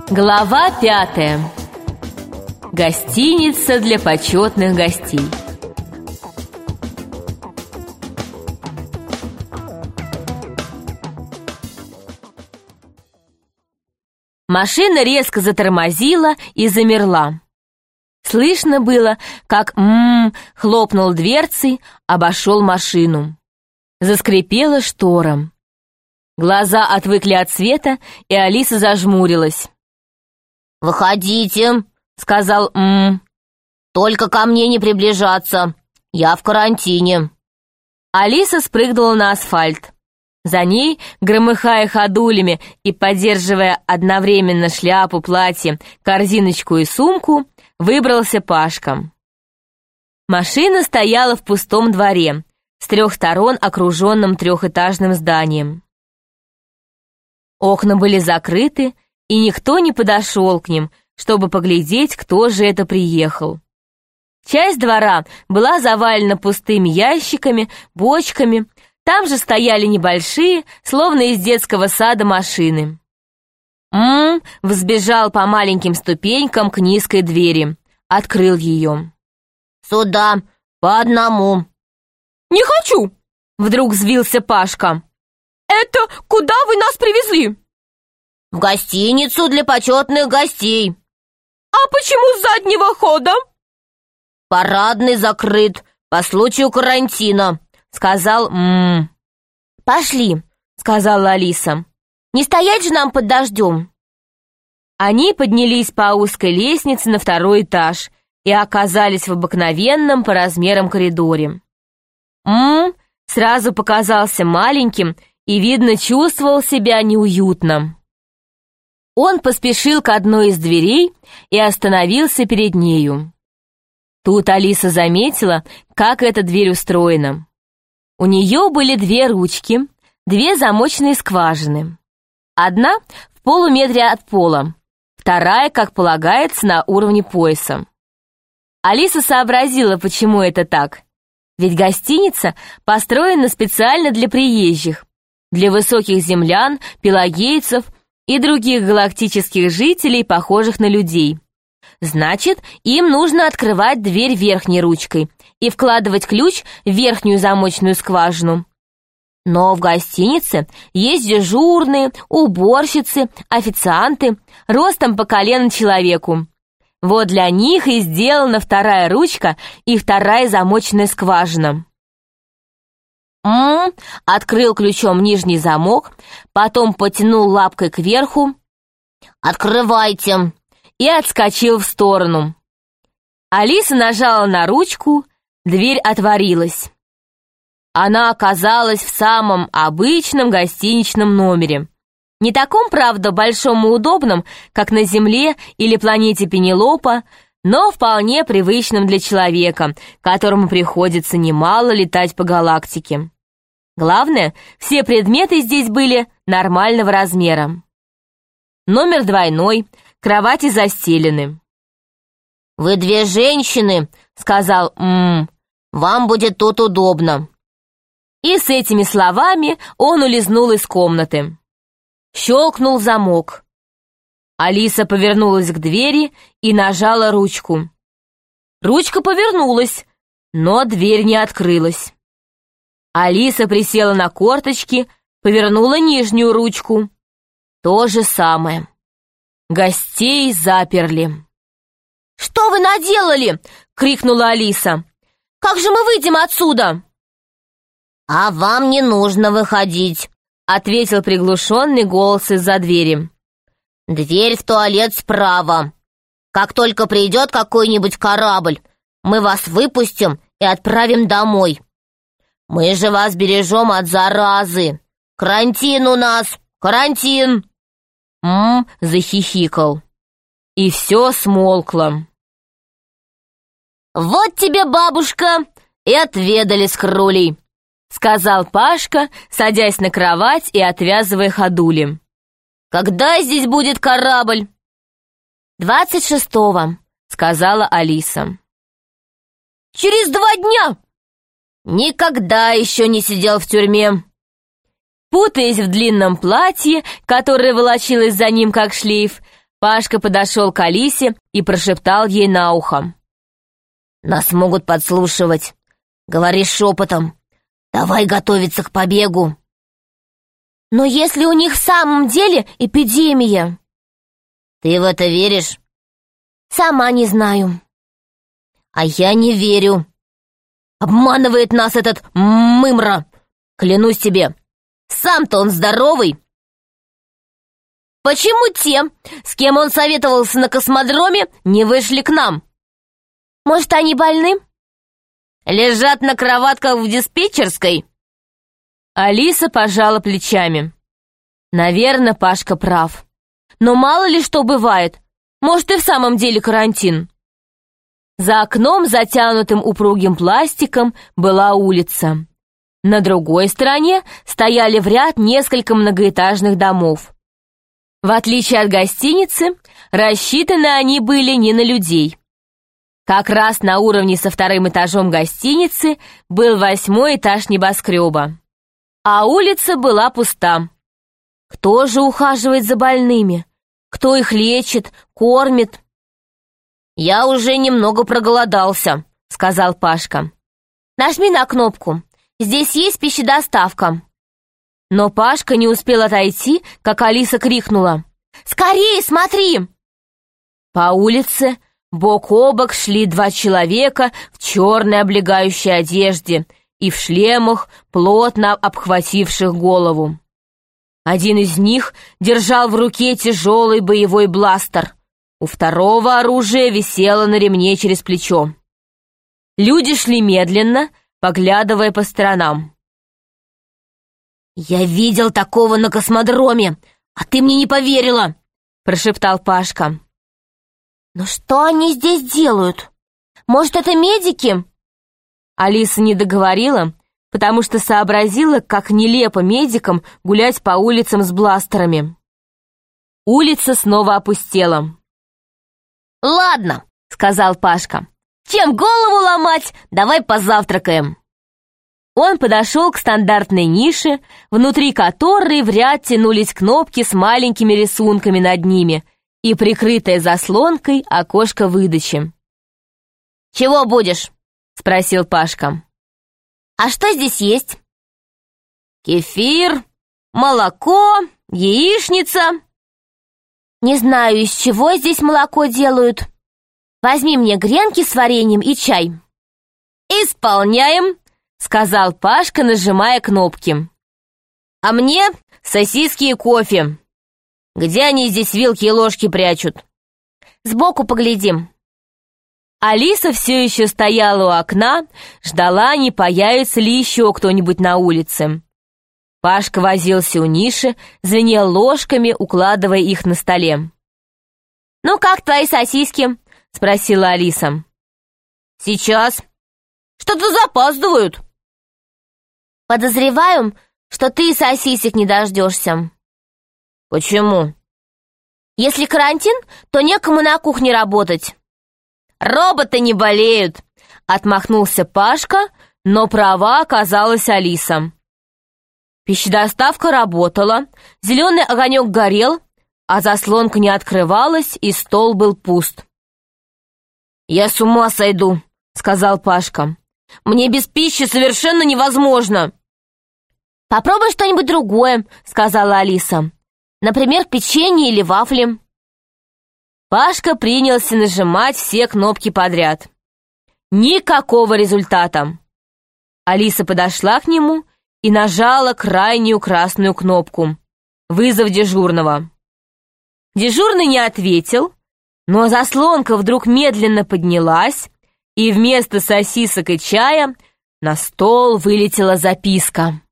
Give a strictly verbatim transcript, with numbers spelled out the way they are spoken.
Глава пятая. Гостиница для почетных гостей. Машина резко затормозила и замерла. Слышно было, как м-м хлопнул дверцей, обошел машину. Заскрипела штора. Глаза отвыкли от света, и Алиса зажмурилась. «Выходите», — сказал м-м. «Только ко мне не приближаться. Я в карантине». Алиса спрыгнула на асфальт. За ней, громыхая ходулями и поддерживая одновременно шляпу, платье, корзиночку и сумку, выбрался Пашка. Машина стояла в пустом дворе, с трех сторон окруженным трехэтажным зданием. Окна были закрыты, и никто не подошел к ним, чтобы поглядеть, кто же это приехал. Часть двора была завалена пустыми ящиками, бочками, там же стояли небольшие, словно из детского сада, машины. М-м взбежал по маленьким ступенькам к низкой двери, открыл ее. «Сюда, по одному». «Не хочу!» — вдруг взвился Пашка. «Это куда вы нас привезли?» «В гостиницу для почетных гостей». «А почему с заднего хода?» «Парадный закрыт по случаю карантина», — сказал м-м. «Пошли», — сказала Алиса. «Не стоять же нам под дождем». Они поднялись по узкой лестнице на второй этаж и оказались в обыкновенном по размерам коридоре. М-м сразу показался маленьким и, видно, чувствовал себя неуютно. Он поспешил к одной из дверей и остановился перед нею. Тут Алиса заметила, как эта дверь устроена. У нее были две ручки, две замочные скважины. Одна в полуметре от пола, вторая, как полагается, на уровне пояса. Алиса сообразила, почему это так. Ведь гостиница построена специально для приезжих, для высоких землян, пелагейцев и других галактических жителей, похожих на людей. Значит, им нужно открывать дверь верхней ручкой и вкладывать ключ в верхнюю замочную скважину. Но в гостинице есть дежурные, уборщицы, официанты, ростом по колено человеку. Вот для них и сделана вторая ручка и вторая замочная скважина. М-м открыл ключом нижний замок, потом потянул лапкой кверху. «Открывайте!» И отскочил в сторону. Алиса нажала на ручку, дверь отворилась. Она оказалась в самом обычном гостиничном номере. Не таком, правда, большом и удобном, как на Земле или планете Пенелопа, но вполне привычным для человека, которому приходится немало летать по галактике. Главное, все предметы здесь были нормального размера. Номер двойной, кровати застелены. «Вы две женщины», — сказал м-м, — «вам будет тут удобно». И с этими словами он улизнул из комнаты. Щелкнул замок. Алиса повернулась к двери и нажала ручку. Ручка повернулась, но дверь не открылась. Алиса присела на корточки, повернула нижнюю ручку. То же самое. Гостей заперли. «Что вы наделали?» — крикнула Алиса. «Как же мы выйдем отсюда?» «А вам не нужно выходить», — ответил приглушенный голос из-за двери. «Дверь в туалет справа. Как только придет какой-нибудь корабль, мы вас выпустим и отправим домой. Мы же вас бережем от заразы. Карантин у нас, карантин!» М-м захихикал. И все смолкло. «Вот тебе, бабушка, и отведали с крулей», — сказал Пашка, садясь на кровать и отвязывая ходули. «Когда здесь будет корабль?» «Двадцать шестого», — сказала Алиса. «Через два дня!» «Никогда еще не сидел в тюрьме». Путаясь в длинном платье, которое волочилось за ним как шлейф, Пашка подошел к Алисе и прошептал ей на ухо. «Нас могут подслушивать. Говори шепотом. Давай готовиться к побегу». «Но если у них в самом деле эпидемия?» «Ты в это веришь?» «Сама не знаю». «А я не верю. Обманывает нас этот мымра. Клянусь тебе, сам-то он здоровый». «Почему те, с кем он советовался на космодроме, не вышли к нам?» «Может, они больны?» «Лежат на кроватках в диспетчерской?» Алиса пожала плечами. Наверное, Пашка прав. Но мало ли что бывает. Может, и в самом деле карантин. За окном, затянутым упругим пластиком, была улица. На другой стороне стояли в ряд несколько многоэтажных домов. В отличие от гостиницы, рассчитаны они были не на людей. Как раз на уровне со вторым этажом гостиницы был восьмой этаж небоскреба. А улица была пуста. Кто же ухаживает за больными? Кто их лечит, кормит? «Я уже немного проголодался», — сказал Пашка. «Нажми на кнопку. Здесь есть пищедоставка». Но Пашка не успел отойти, как Алиса крикнула: «Скорее, смотри!» По улице бок о бок шли два человека в черной облегающей одежде и в шлемах, плотно обхвативших голову. Один из них держал в руке тяжелый боевой бластер, у второго оружие висело на ремне через плечо. Люди шли медленно, поглядывая по сторонам. «Я видел такого на космодроме, а ты мне не поверила!» — прошептал Пашка. «Но что они здесь делают? Может, это медики?» Алиса не договорила, потому что сообразила, как нелепо медикам гулять по улицам с бластерами. Улица снова опустела. «Ладно», — сказал Пашка, — «чем голову ломать, давай позавтракаем». Он подошел к стандартной нише, внутри которой в ряд тянулись кнопки с маленькими рисунками над ними и прикрытое заслонкой окошко выдачи. «Чего будешь?» — спросил Пашка. «А что здесь есть?» «Кефир, молоко, яичница». «Не знаю, из чего здесь молоко делают. Возьми мне гренки с вареньем и чай». «Исполняем», — сказал Пашка, нажимая кнопки. «А мне сосиски и кофе. Где они здесь вилки и ложки прячут?» «Сбоку поглядим». Алиса все еще стояла у окна, ждала, не появится ли еще кто-нибудь на улице. Пашка возился у ниши, звенел ложками, укладывая их на столе. «Ну как твои сосиски?» — спросила Алиса. «Сейчас. Что-то запаздывают». «Подозреваю, что ты и сосисек не дождешься». «Почему?» «Если карантин, то некому на кухне работать». «Роботы не болеют», — отмахнулся Пашка, но права оказалась Алиса. Пищедоставка работала, зеленый огонек горел, а заслонка не открывалась, и стол был пуст. «Я с ума сойду», — сказал Пашка. «Мне без пищи совершенно невозможно». «Попробуй что-нибудь другое», — сказала Алиса. «Например, печенье или вафли». Пашка принялся нажимать все кнопки подряд. Никакого результата. Алиса подошла к нему и нажала крайнюю красную кнопку «Вызов дежурного». Дежурный не ответил, но заслонка вдруг медленно поднялась, и вместо сосисок и чая на стол вылетела записка.